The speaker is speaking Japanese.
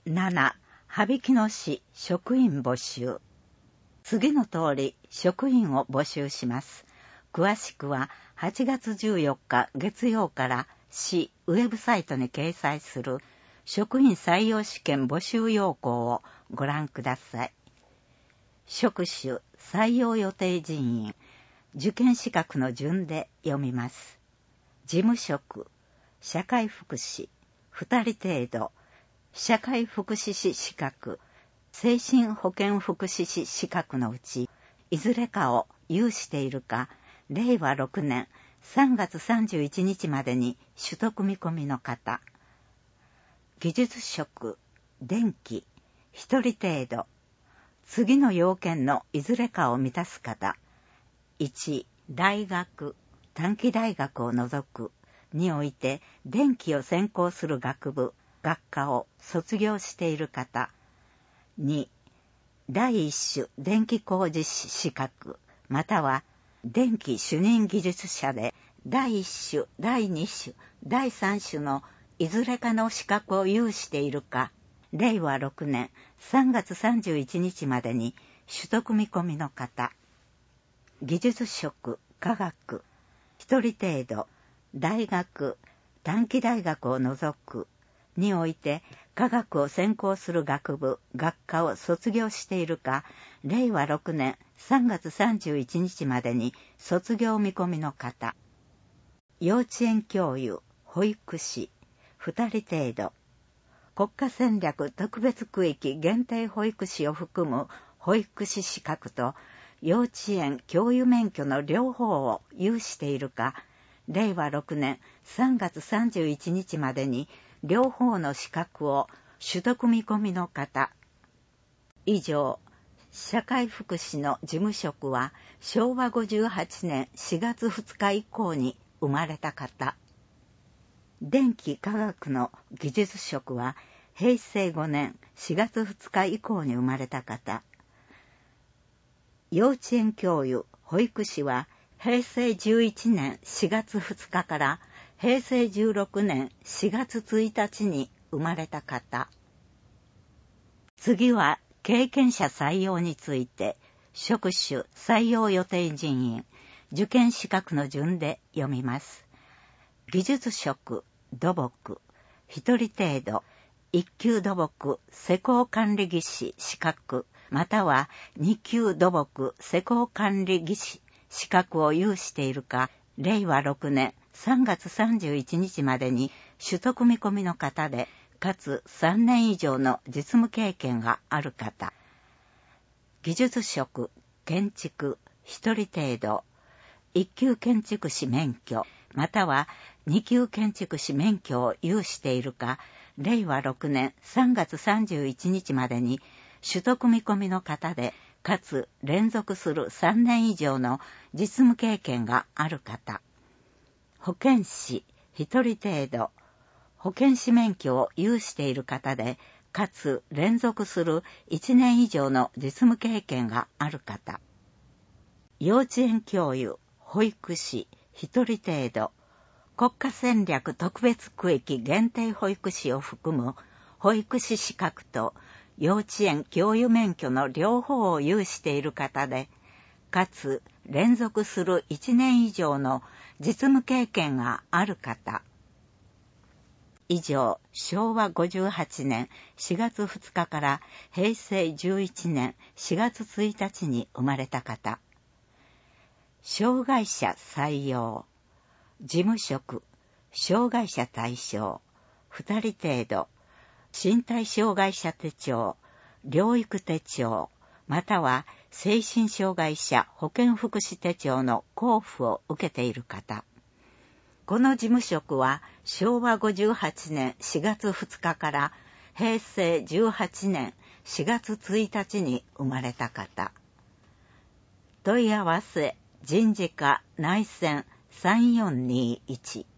7、羽曳野市職員募集。次の通り職員を募集します。詳しくは8月14日月曜から市ウェブサイトに掲載する職員採用試験募集要項をご覧ください。職種、採用予定人員、受験資格の順で読みます。事務職、社会福祉、2人程度、社会福祉士資格、精神保健福祉士資格のうち、いずれかを有しているか、令和6年3月31日までに取得見込みの方。技術職、電気、1人程度。次の要件のいずれかを満たす方。1、大学、短期大学を除くにおいて電気を専攻する学部、学科を卒業している方。2、第一種電気工事士資格、または電気主任技術者で第一種、第二種、第三種のいずれかの資格を有しているか、令和6年3月31日までに取得見込みの方。技術職、科学、1人程度、大学、短期大学を除くにおいて科学を専攻する学部、学科を卒業しているか、令和6年3月31日までに卒業見込みの方。幼稚園教諭、保育士、2人程度。国家戦略特別区域限定保育士を含む保育士資格と幼稚園教諭免許の両方を有しているか、令和6年3月31日までに両方の資格を取得見込みの方。以上、社会福祉の事務職は昭和58年4月2日以降に生まれた方。電気科学の技術職は平成5年4月2日以降に生まれた方。幼稚園教諭、保育士は平成11年4月2日から平成16年4月1日に生まれた方。次は経験者採用について、職種、採用予定人員、受験資格の順で読みます。技術職、土木、1人程度、1級土木施工管理技師資格、または2級土木施工管理技師資格を有しているか、令和6年3月31日までに取得見込みの方で、かつ3年以上の実務経験がある方。技術職、建築、1人程度、1級建築士免許、または2級建築士免許を有しているか、令和6年3月31日までに取得見込みの方で、かつ連続する3年以上の実務経験がある方。保健師、1人程度、保健師免許を有している方で、かつ連続する1年以上の実務経験がある方。幼稚園教諭、保育士、1人程度、国家戦略特別区域限定保育士を含む保育士資格と幼稚園教諭免許の両方を有している方で、かつ連続する1年以上の実務経験がある方。以上、昭和58年4月2日から平成11年4月1日に生まれた方。障害者採用、事務職、障害者対象、2人程度、身体障害者手帳、療育手帳、または精神障害者保健福祉手帳の交付を受けている方。この事務職は昭和58年4月2日から平成18年4月1日に生まれた方。問い合わせ人事課内線3421